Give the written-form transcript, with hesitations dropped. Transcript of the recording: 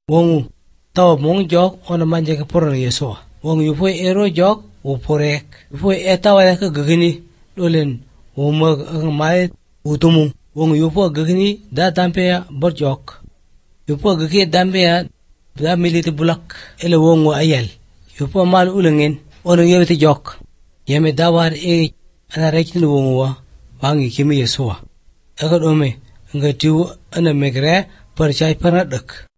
Wongu tawa mong jok ona manje ka porno Yeso. Wong yupo ero jok wo porek. Yupo tawa ya ka gagini dolen wo mai utumu. Wong yupo gagini da dampe ya bor jok. Yupo gagi dampe ya da militi bulak ele wongu ayel. Yupo mal ulengin ona yewiti jok. Yeme dawar ana rekin wongu wa wangi kimi Yeso. Aka dome nga tiwu ana megre percaya pernah dek.